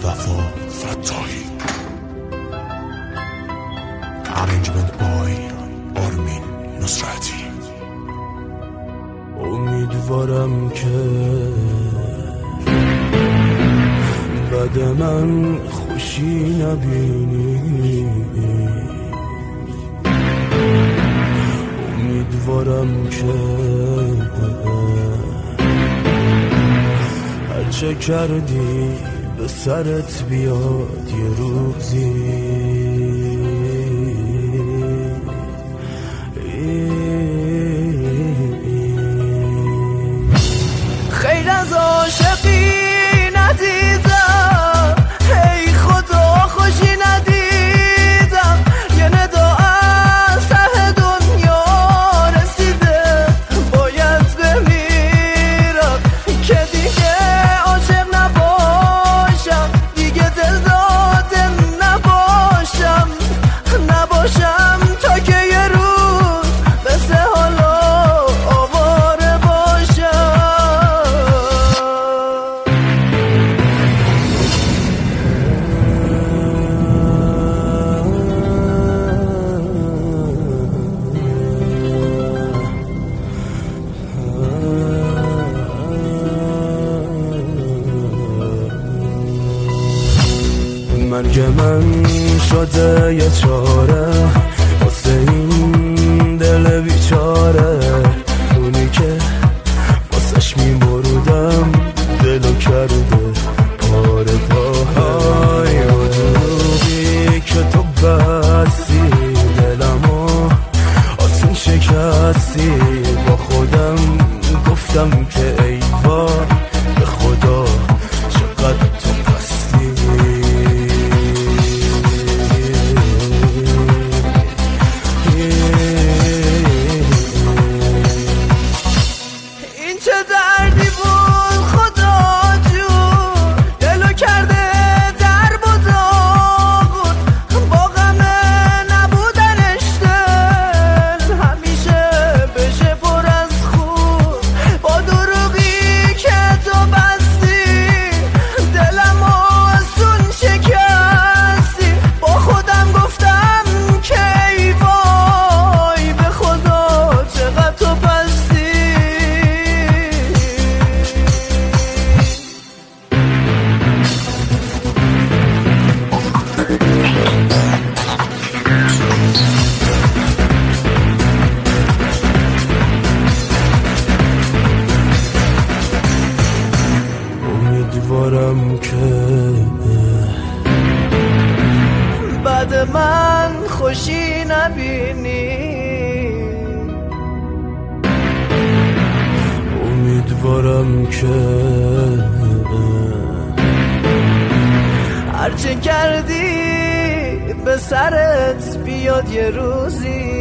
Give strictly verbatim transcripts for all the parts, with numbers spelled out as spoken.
وفا فتاحی. Arrangement by آرمین نصرتی. امیدوارم که بعد من خوشی نبینی، امیدوارم که هرچه کردی به سرت بیاد یه روزی. خیر از عاشقی ندیدم، ای خدا خوشی ندیدم، یه ندا از ته دنیا رسیده باید بمیرم که دیگه عاشق نباشم، دیگه دل داده نباشم نباشم تا که یه روز مثل حالا آواره باشم. مرگ من شده یه چاره واسه این دل بیچاره، اونی که واسش میمردم دلو کرده پاره پاره. و دروغی که تو بستی دلمو آسون شکستی، با خودم گفتم که ای وای به خدا چقدر تو پستی. این چه دردی بود خدا جون، دلو کرده درب و داغون، با غم نبودنش دل همیشه بشه پر از خون. با دروغی که تو بستی دلم آسون شکستی، با خودم گفتم که ای وای به خدا چقدر تو پستی. امیدوارم که بعد من خوشی نبینی، امیدوارم که هرچه کردی به سرت بیاد یه روزی.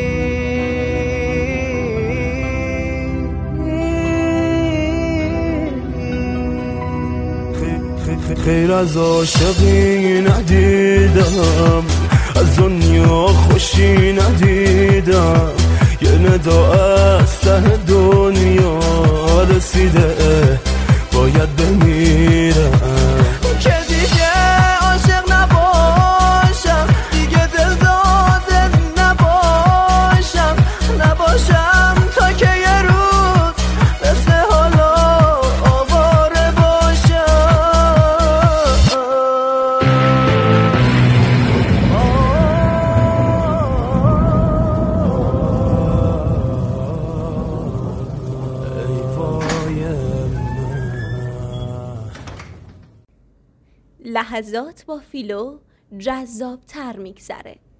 خیر از عاشقی ندیدم، از دنیا خوشی ندیدم، یه ندا از ته دنیا رسیده باید بمیرم که دیگه عاشق نباشم، دیگه دل داده نباشم نباشم تا که یه روز مثل حالا آواره باشم. ای وای لحظات با فیلو جذاب تر میگذره.